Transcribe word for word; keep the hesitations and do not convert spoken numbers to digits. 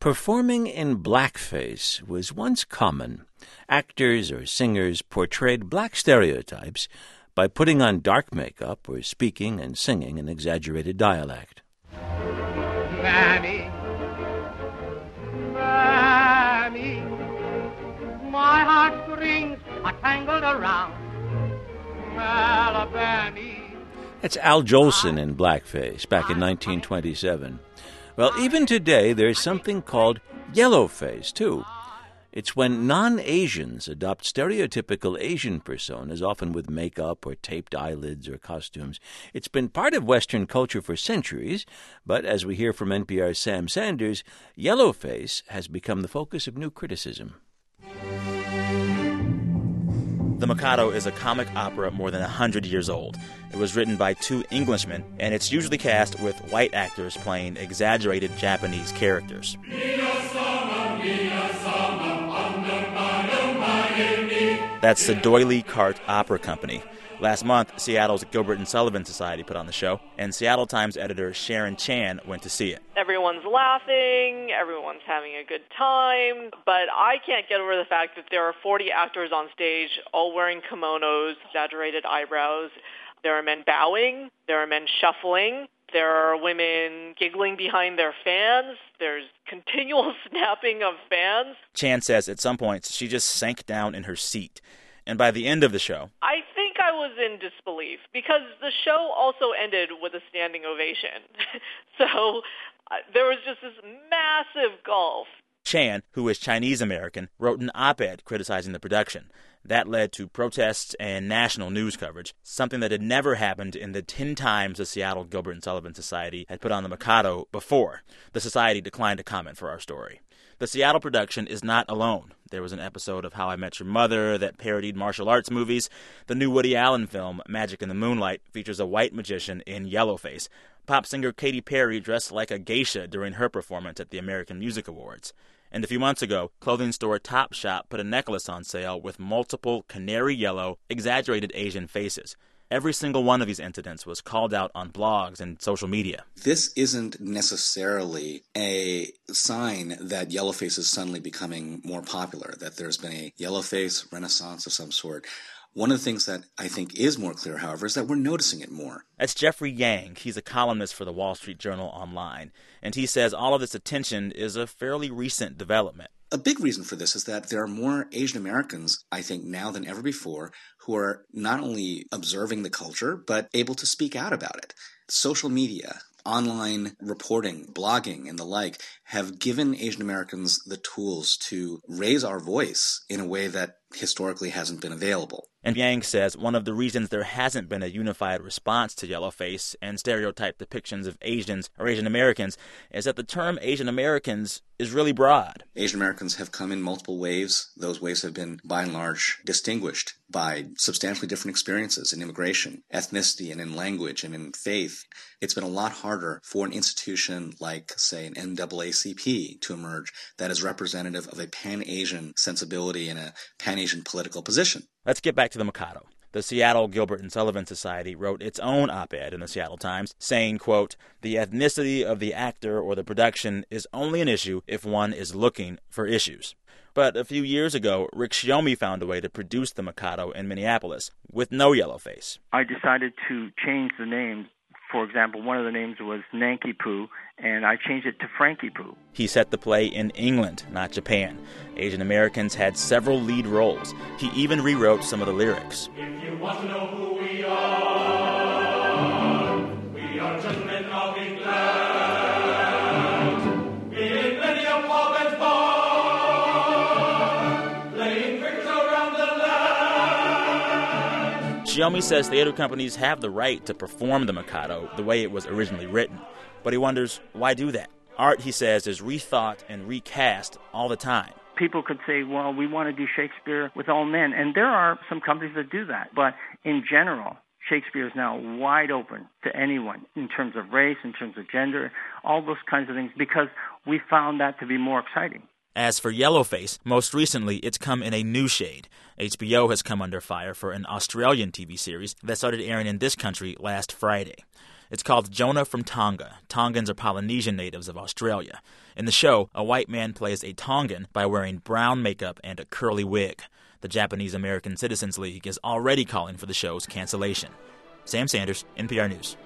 Performing in blackface was once common. Actors or singers portrayed black stereotypes by putting on dark makeup or speaking and singing an exaggerated dialect. Mammy, Mammy, my heartstrings are tangled around Alabama. That's Al Jolson in blackface back in nineteen twenty-seven. Well, even today, there's something called yellowface, too. It's when non-Asians adopt stereotypical Asian personas, often with makeup or taped eyelids or costumes. It's been part of Western culture for centuries, but as we hear from N P R's Sam Sanders, yellowface has become the focus of new criticism. The Mikado is a comic opera more than one hundred years old. It was written by two Englishmen, and it's usually cast with white actors playing exaggerated Japanese characters. That's the D'Oyly Carte Opera Company. Last month, Seattle's Gilbert and Sullivan Society put on the show, and Seattle Times editor Sharon Chan went to see it. Everyone's laughing, everyone's having a good time, but I can't get over the fact that there are forty actors on stage, all wearing kimonos, exaggerated eyebrows. There are men bowing, there are men shuffling, there are women giggling behind their fans, there's continual snapping of fans. Chan says at some points she just sank down in her seat. And by the end of the show, I think I was in disbelief because the show also ended with a standing ovation. so uh, there was just this massive gulf. Chan, who is Chinese-American, wrote an op-ed criticizing the production. That led to protests and national news coverage, something that had never happened in the ten times the Seattle Gilbert and Sullivan Society had put on the Mikado before. The society declined to comment for our story. The Seattle production is not alone. There was an episode of How I Met Your Mother that parodied martial arts movies. The new Woody Allen film, Magic in the Moonlight, features a white magician in yellowface. Pop singer Katy Perry dressed like a geisha during her performance at the American Music Awards. And a few months ago, clothing store Topshop put a necklace on sale with multiple canary yellow, exaggerated Asian faces. Every single one of these incidents was called out on blogs and social media. This isn't necessarily a sign that yellowface is suddenly becoming more popular, that there's been a yellowface renaissance of some sort. One of the things that I think is more clear, however, is that we're noticing it more. That's Jeffrey Yang. He's a columnist for the Wall Street Journal Online. And he says all of this attention is a fairly recent development. A big reason for this is that there are more Asian Americans, I think, now than ever before, who are not only observing the culture, but able to speak out about it. Social media, online reporting, blogging, and the like have given Asian Americans the tools to raise our voice in a way that historically hasn't been available. And Yang says one of the reasons there hasn't been a unified response to yellowface and stereotype depictions of Asians or Asian Americans is that the term Asian Americans is really broad. Asian Americans have come in multiple waves. Those waves have been, by and large, distinguished by substantially different experiences in immigration, ethnicity, and in language and in faith. It's been a lot harder for an institution like, say, an N double A C P to emerge that is representative of a pan-Asian sensibility and a pan-Asian political position. Let's get back to the Mikado. The Seattle Gilbert and Sullivan Society wrote its own op-ed in the Seattle Times saying, quote, "The ethnicity of the actor or the production is only an issue if one is looking for issues." But a few years ago, Rick Shiomi found a way to produce the Mikado in Minneapolis with no yellowface. I decided to change the name. For example, one of the names was Nanky Poo, and I changed it to Frankie Poo. He set the play in England, not Japan. Asian Americans had several lead roles. He even rewrote some of the lyrics. If you want to know who we are, we are gentlemen of England. In many a pub and bar, playing cricket around the land. Shiomi says theater companies have the right to perform the Mikado the way it was originally written. But he wonders, why do that? Art, he says, is rethought and recast all the time. People could say, well, we want to do Shakespeare with all men. And there are some companies that do that. But in general, Shakespeare is now wide open to anyone in terms of race, in terms of gender, all those kinds of things, because we found that to be more exciting. As for yellowface, most recently it's come in a new shade. H B O has come under fire for an Australian T V series that started airing in this country last Friday. It's called Jonah from Tonga. Tongans are Polynesian natives of Australia. In the show, a white man plays a Tongan by wearing brown makeup and a curly wig. The Japanese American Citizens League is already calling for the show's cancellation. Sam Sanders, N P R News.